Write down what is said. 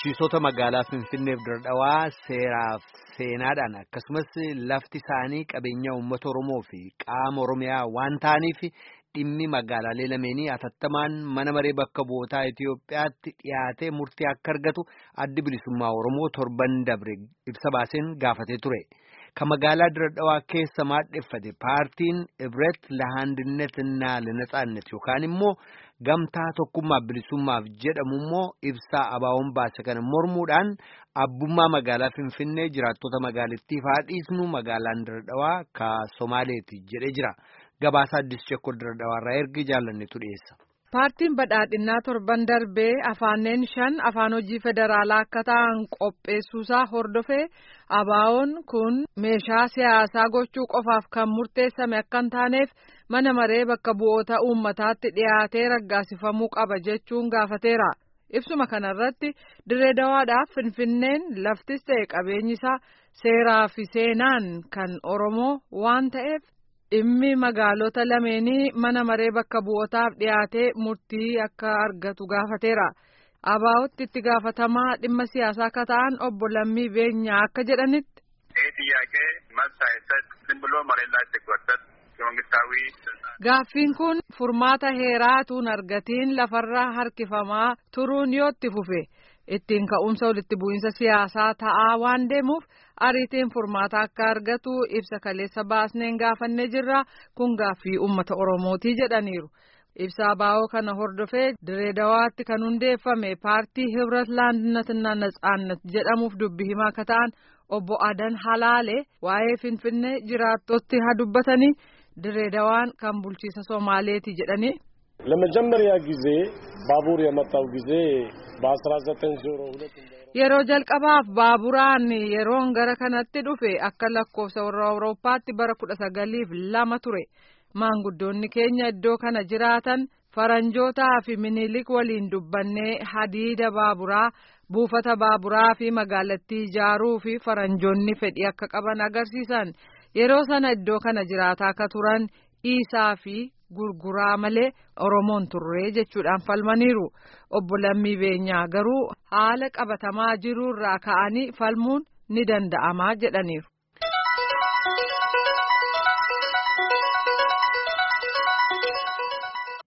bulchiisota magaalaa Finfinneef Diradhawaa seeraaf seenaadhaan akkasumas lafti isaanii qabeenya uummata Oromoo fi qaama Oromiyaa waan ta'aniif dhimmi magaalaalee lameenii atattamaan mana maree bakka bu'ootaa Itoophiyaatti dhiyaatee murtii akka argatu addi bilisummaa Oromoo torban dabre ibsa baaseen gaafatee ture. Kan magaalaa Diradhawaa keessa maadheffate paartiin Ibret Lahandinneትና ለነጻነት yookaan immoo gamtaa tokkummaa bilisummaaf jedhamu immoo ibsaa abaawoon baase kana mormuudhaan abbummaa magaalaa Finfinnee jiraattota magaalittiif haadhiisnu magaalaan Diradhawaa ka Somaaleeti jedhee jira. Gabaasaa Addis Chekkoo Diradhawaarraa ergi jaallannetu dhiyeessa. Paartiin badhaadhinaa torban darbee afaaneen 5 afaan hojii federaalaa akka ta'an qopheessuusaa hordofee abaawoon kun meeshaa siyaasaa gochuu qofaaf kan murteessame akka hin taaneef mana maree bakka bu'oota uummataatti dhiyaatee raggaasifamuu qaba jechuun gaafateera. Ibsuma kanarratti Direedawaadhaaf Finfinneen laftis ta'e qabeenyi isaa seeraa fi seenaan kan Oromoo waan ta'eef dhimmi magaalota lameenii mana maree bakka bu'ootaaf dhiyaatee murtii akka argatu gaafateera. Abaawootti itti gaafatamaa dhimma siyaasaa akka ta'an obbo Lammii Beenyaa akka jedhanitti. Gaaffiin kun furmaata heeraatuun argatiin lafarraa harkifamaa turuun yoo itti fufe ittiin ka'umsa walitti bu'iinsa siyaasaa ta'aa waan deemuuf ariitiin furmaata akka argatu ibsa kaleessa baasneen gaafannee jirra kun gaaffii uummata Oromootii jedhaniiru. Ibsa abaawoo kana hordofee Direedawaatti kan hundeeffame paartii Hibret Lahandinneትና ነጻነት jedhamuuf dubbii himaa akka ta'an obbo Adan Halaale waa'ee Finfinnee jiraattoti haa dubbatanii Direedawaan kan bulchiisa Somaaleeti jedhanii. ለመጀመሪያ ጊዜ ባቡር የመጣው ጊዜ በ1902 yeroo jalqabaaf baaburaan yeroon gara kanatti dhufe akka lakkoofsa warra Awurooppaatti bara 1902 ture. Maanguddoonni keenya iddoo kana jiraatan faranjootaa fi Minilik waliin dubbannee hadiida baaburaa buufata baaburaa fi magaalattii ijaaruu fi faranjoonni fedhii akka qaban agarsiisan. Yeroo sana iddoo kana jiraataa akka turan Iisaa fi gurguraa malee Oromoon turree jechuudhaan falmaniiru. Obbo Lammii Beenyaa garuu haala qabatamaa jiruurraa ka'anii falmuun ni danda'amaa jedhaniiru.